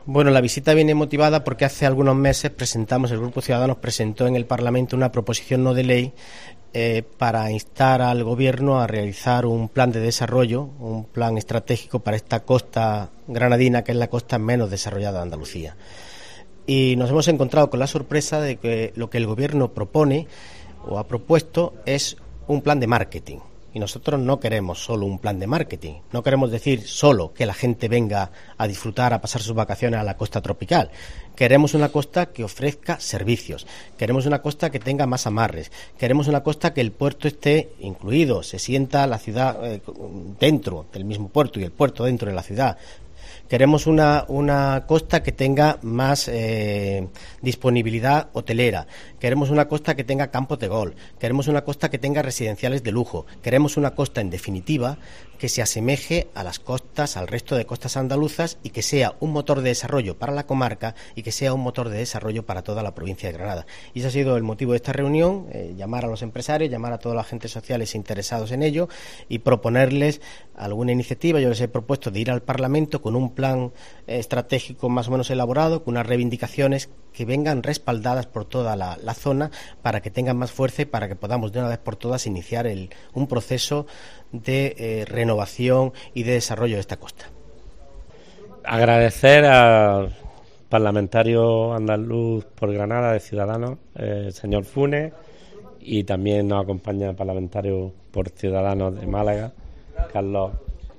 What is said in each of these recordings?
Bueno, la visita viene motivada porque hace algunos meses el Grupo Ciudadanos presentó en el Parlamento una proposición no de ley para instar al Gobierno a realizar un plan de desarrollo, un plan estratégico para esta costa granadina, que es la costa menos desarrollada de Andalucía. Y nos hemos encontrado con la sorpresa de que lo que el Gobierno propone o ha propuesto es un plan de marketing. Y nosotros no queremos solo un plan de marketing, no queremos decir solo que la gente venga a disfrutar, a pasar sus vacaciones a la costa tropical. Queremos una costa que ofrezca servicios, queremos una costa que tenga más amarres, queremos una costa que el puerto esté incluido, se sienta la ciudad dentro del mismo puerto y el puerto dentro de la ciudad. Queremos una costa que tenga más disponibilidad hotelera. Queremos una costa que tenga campos de golf. Queremos una costa que tenga residenciales de lujo. Queremos una costa, en definitiva, que se asemeje a las costas, al resto de costas andaluzas, y que sea un motor de desarrollo para la comarca y que sea un motor de desarrollo para toda la provincia de Granada. Y ese ha sido el motivo de esta reunión, llamar a los empresarios, llamar a todos los agentes sociales interesados en ello y proponerles alguna iniciativa. Yo les he propuesto de ir al Parlamento con un plan estratégico más o menos elaborado, con unas reivindicaciones que vengan respaldadas por toda la zona para que tengan más fuerza y para que podamos de una vez por todas iniciar un proceso de renovación y de desarrollo de esta costa. Agradecer al parlamentario andaluz por Granada de Ciudadanos, señor Funes, y también nos acompaña el parlamentario por Ciudadanos de Málaga, Carlos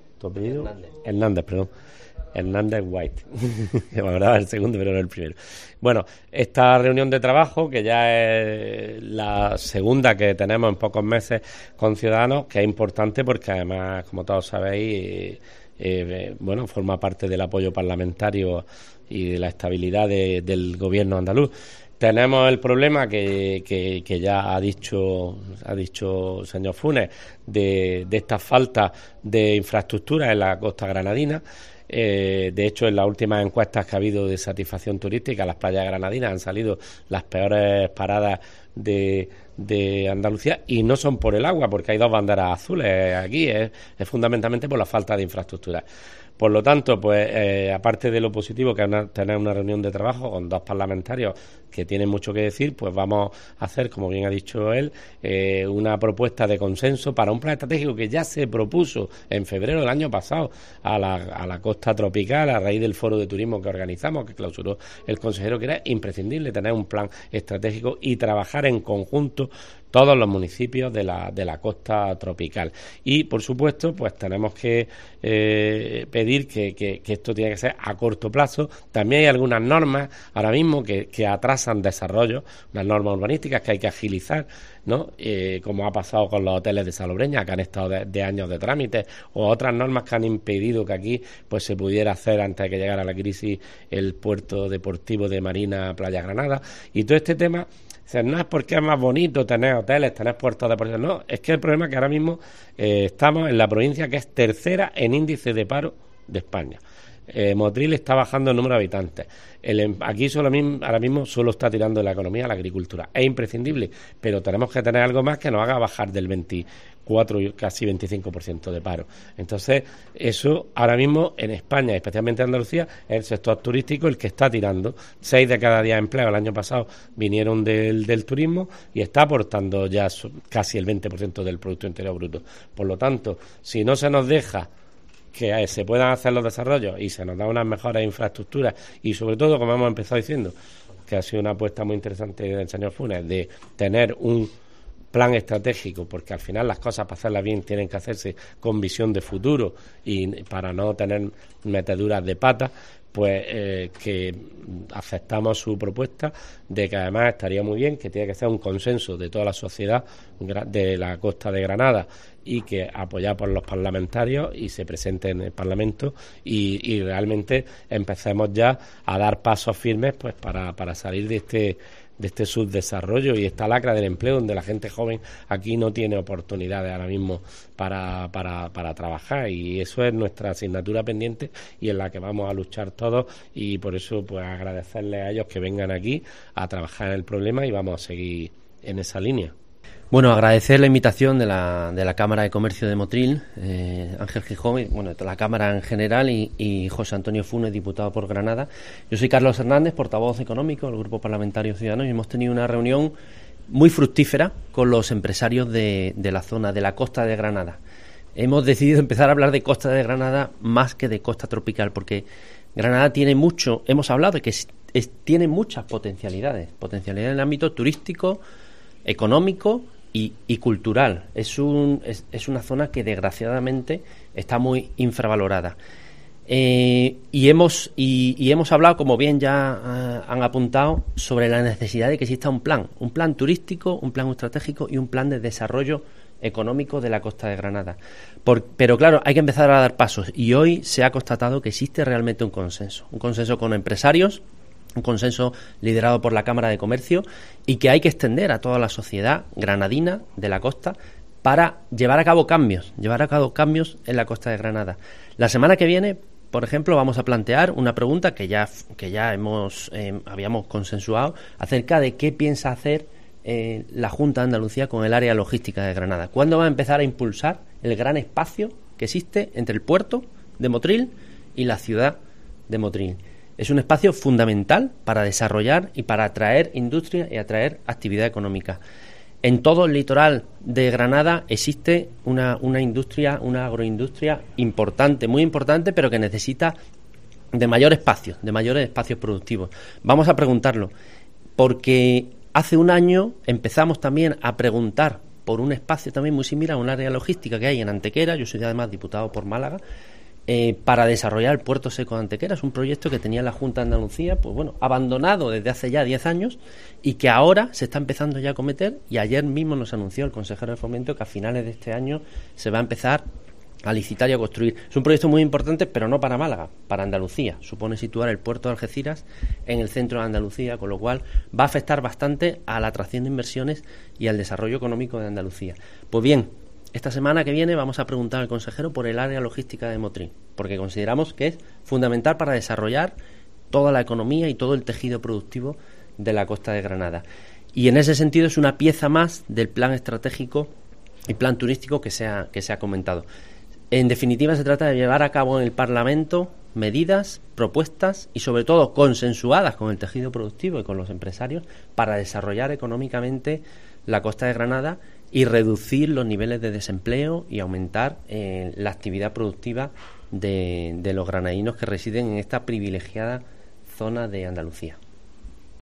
Hernández White. Me acordaba el segundo, pero no el primero. Bueno, esta reunión de trabajo, que ya es la segunda que tenemos en pocos meses con Ciudadanos, que es importante porque además, como todos sabéis, forma parte del apoyo parlamentario y de la estabilidad del gobierno andaluz. Tenemos el problema que ya ha dicho el señor Funes de esta falta de infraestructura en la costa granadina. De hecho, en las últimas encuestas que ha habido de satisfacción turística, las playas granadinas han salido las peores paradas de Andalucía, y no son por el agua, porque hay dos banderas azules aquí, es fundamentalmente por la falta de infraestructura. Por lo tanto, aparte de lo positivo que es tener una reunión de trabajo con dos parlamentarios que tienen mucho que decir, pues vamos a hacer, como bien ha dicho él, una propuesta de consenso para un plan estratégico que ya se propuso en febrero del año pasado a la costa tropical, a raíz del foro de turismo que organizamos, que clausuró el consejero, que era imprescindible tener un plan estratégico y trabajar en conjunto todos los municipios de la costa tropical. Y, por supuesto, pues tenemos que pedir que esto tiene que ser a corto plazo. También hay algunas normas ahora mismo que atrasan desarrollo, unas normas urbanísticas que hay que agilizar, ¿no? Como ha pasado con los hoteles de Salobreña, que han estado de años de trámite, o otras normas que han impedido que aquí pues se pudiera hacer, antes de que llegara la crisis, el puerto deportivo de Marina Playa Granada. Y todo este tema, o sea, no es porque es más bonito tener hoteles, tener puertos deportivos, no, es que el problema es que ahora mismo estamos en la provincia que es tercera en índice de paro de España. Motril está bajando el número de habitantes. Aquí ahora mismo solo está tirando la economía a la agricultura. Es imprescindible, pero tenemos que tener algo más que nos haga bajar del 24 y casi 25% de paro. Entonces, eso ahora mismo en España, especialmente en Andalucía, es el sector turístico el que está tirando. 6 de cada 10 empleos el año pasado vinieron del turismo y está aportando ya casi el 20% del Producto Interior Bruto. Por lo tanto, si no se nos deja que se puedan hacer los desarrollos y se nos da unas mejores infraestructuras y, sobre todo, como hemos empezado diciendo, que ha sido una apuesta muy interesante del señor Funes, de tener un plan estratégico, porque al final las cosas, para hacerlas bien, tienen que hacerse con visión de futuro y para no tener meteduras de pata, pues que aceptamos su propuesta, de que además estaría muy bien, que tiene que ser un consenso de toda la sociedad de la costa de Granada y que apoyado por los parlamentarios y se presente en el Parlamento y realmente empecemos ya a dar pasos firmes pues para salir de este subdesarrollo y esta lacra del empleo, donde la gente joven aquí no tiene oportunidades ahora mismo para trabajar, y eso es nuestra asignatura pendiente y en la que vamos a luchar todos, y por eso pues agradecerles a ellos que vengan aquí a trabajar en el problema y vamos a seguir en esa línea. Bueno, agradecer la invitación de la Cámara de Comercio de Motril, Ángel Gijón, bueno, de la Cámara en general y José Antonio Funes, diputado por Granada. Yo soy Carlos Hernández, portavoz económico del Grupo Parlamentario Ciudadanos, y hemos tenido una reunión muy fructífera con los empresarios de la zona, de la costa de Granada. Hemos decidido empezar a hablar de costa de Granada más que de costa tropical, porque Granada tiene mucho, hemos hablado de que tiene muchas potencialidades en el ámbito turístico, económico y cultural. Es una zona que desgraciadamente está muy infravalorada. Y hemos hablado, como bien ya han apuntado, sobre la necesidad de que exista un plan turístico, un plan estratégico y un plan de desarrollo económico de la costa de Granada. Pero claro, hay que empezar a dar pasos, y hoy se ha constatado que existe realmente un consenso con empresarios, un consenso liderado por la Cámara de Comercio, y que hay que extender a toda la sociedad granadina de la costa para llevar a cabo cambios en la costa de Granada. La semana que viene, por ejemplo, vamos a plantear una pregunta que ya habíamos consensuado acerca de qué piensa hacer la Junta de Andalucía con el área logística de Granada. ¿Cuándo va a empezar a impulsar el gran espacio que existe entre el puerto de Motril y la ciudad de Motril? Es un espacio fundamental para desarrollar y para atraer industria y atraer actividad económica. En todo el litoral de Granada existe una industria, una agroindustria importante, muy importante, pero que necesita de mayores espacios productivos. Vamos a preguntarlo, porque hace un año empezamos también a preguntar por un espacio también muy similar a un área logística que hay en Antequera. Yo soy además diputado por Málaga, para desarrollar el puerto seco de Antequera. Es un proyecto que tenía la Junta de Andalucía, pues bueno, abandonado desde hace ya 10 años, y que ahora se está empezando ya a acometer, y ayer mismo nos anunció el consejero de Fomento que a finales de este año se va a empezar a licitar y a construir. Es un proyecto muy importante, pero no para Málaga, para Andalucía. Supone situar el puerto de Algeciras en el centro de Andalucía, con lo cual va a afectar bastante a la atracción de inversiones y al desarrollo económico de Andalucía. Pues bien, esta semana que viene vamos a preguntar al consejero por el área logística de Motril, porque consideramos que es fundamental para desarrollar toda la economía y todo el tejido productivo de la costa de Granada. Y en ese sentido es una pieza más del plan estratégico y plan turístico que se ha comentado. En definitiva, se trata de llevar a cabo en el Parlamento medidas, propuestas y sobre todo consensuadas con el tejido productivo y con los empresarios para desarrollar económicamente la costa de Granada y reducir los niveles de desempleo y aumentar la actividad productiva de los granadinos que residen en esta privilegiada zona de Andalucía.